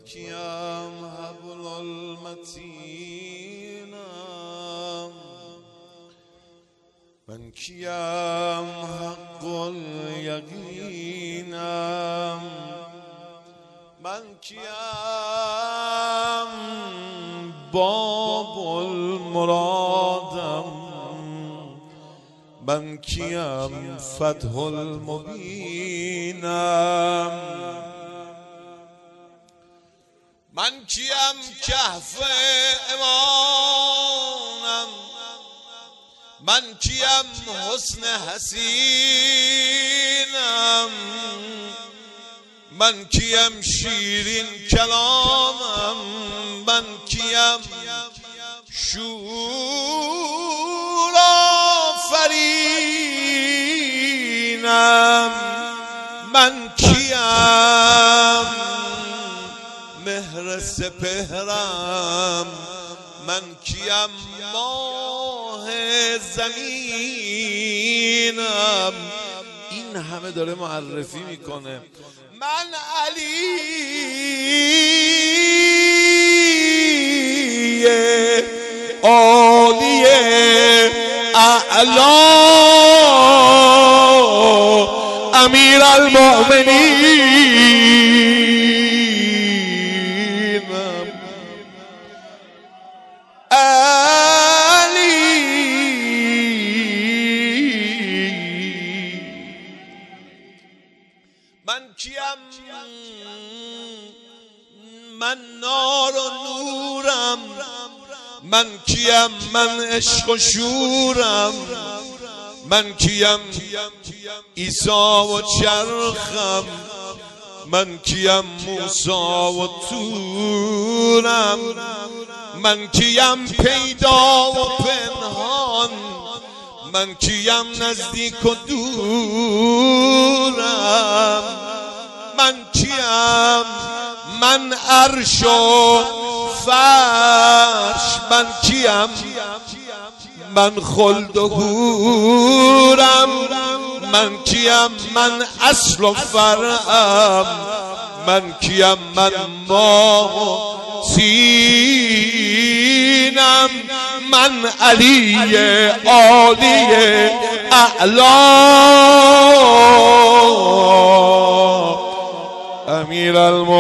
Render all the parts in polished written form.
کیم حبل المتینم من کیم حق الیقینم من کیم باب المرادم من کیم فتح المبینم من کیم کهف امانم من کیم حسن حسینم من کیم شیرین کلامم من کیم شور آفرینم من کیم مهر سپهرم من کیم ماه زمینم. این همه داره معرفی میکنه. من علی عالی اعلا امیر المؤمنین علی من کیم من نار و نورم من کیم من عشق و شورم من کیم عیسی و چرخم من کیم موسی و تورم من کیم پیدا و پنهان من کیم نزدیک و دورم من کیم من عرش و فرش من کیم من خلد و حورم من کیم من اصل و فرعم من کیم من ماه و سینم من علی عالی اعلا امیر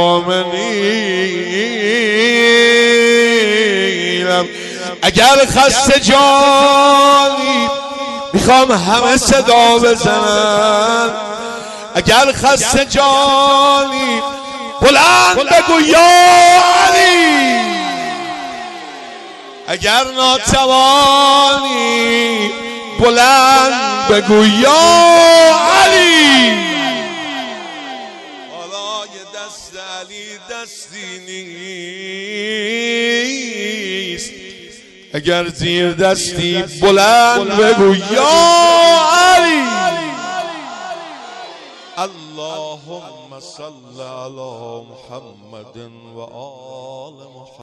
المؤمنین. اگر خسته جانی میخوام همه صدا بزنن اگر خسته جانی بلند بگو یا علی اگر ناتوانی بلند بگو یا علی. حالا یه دست علی دستی نیست اگر زیر دستی بلند بگو یا علی. اللهم صل علی محمد و آل محمد.